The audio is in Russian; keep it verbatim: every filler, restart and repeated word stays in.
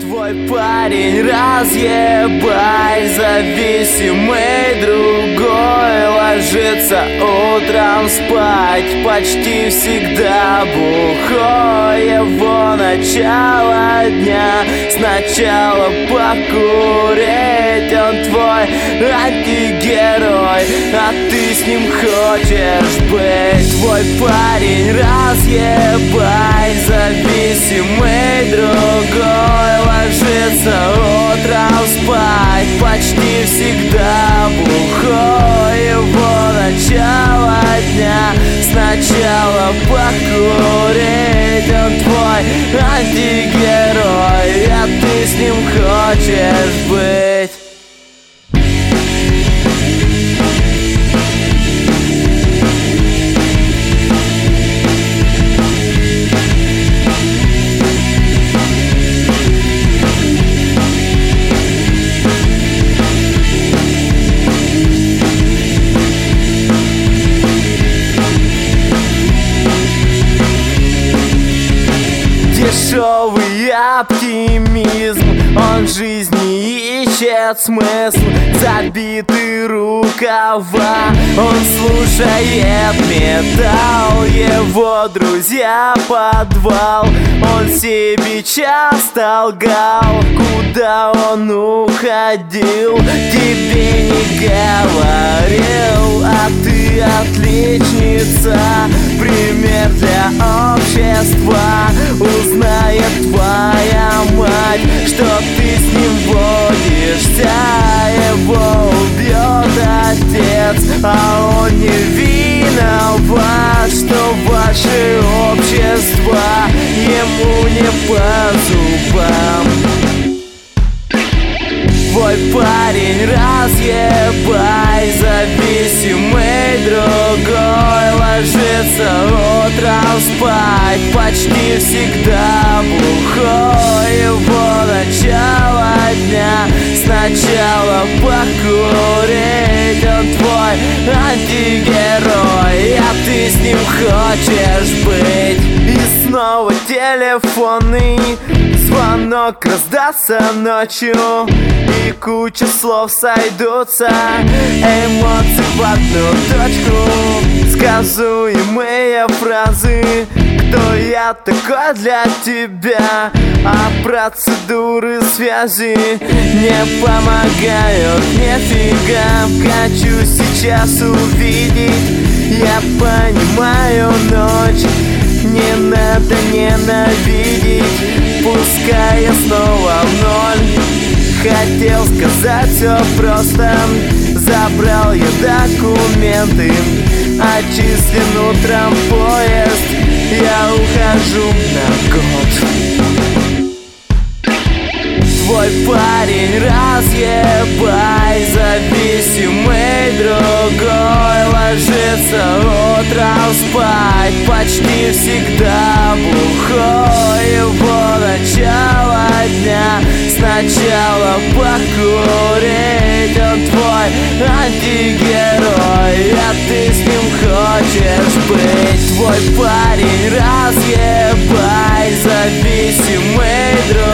Твой парень разъебай, зависимый, другой ложится утром спать, почти всегда бухой. Его начало дня, сначала покурить. Он твой антигерой, а ты с ним хочешь быть. Твой парень разъебай, зависимый, другой ложится утром спать, почти всегда бухой. Его начало дня, сначала покурить. Он твой антигерой, а ты с ним хочешь быть. Дешевый оптимизм, он жизни ищет смысл. Забитые рукава, он слушает металл. Его друзья подвал, он себе часто лгал. Куда он уходил, тебе не говорил. А ты отличница, пример для общества. Узнает твоя мать, что ты с ним водишься. Его убьет отец, а он не виноват, что ваше общество ему не по зубам. Твой парень разъебай, зависимый, другой ложится утром спать, почти всегда бухой. Его начало дня, сначала покурить. Он твой антигерой, а ты с ним хочешь быть. И снова телефонный звонок раздастся ночью, и куча слов сойдутся, эмоции в одну точку. Сказуемые фразы: кто я такой для тебя? А процедуры связи не помогают нифига. Хочу сейчас увидеть, я понимаю ночь. Не надо ненавидеть, пускай я снова в ноль. Хотел сказать все просто, забрал я документы, отчислен утром поезд, я ухожу на год. Твой парень разъебай, зависимый, другой ложится утром спать, почти всегда бухой. Его начало дня, сначала покурить. Он твой антигерой, а ты с ним хочешь быть. Твой парень разъебай, зависимый, другой